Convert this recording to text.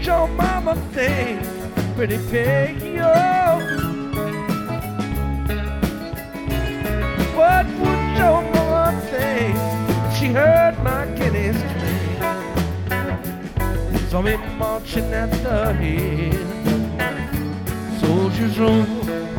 your mama think, pretty pig, yo? What would your mama think if she heard my Guinness claim? Saw me marching at the head of my soldiers' room.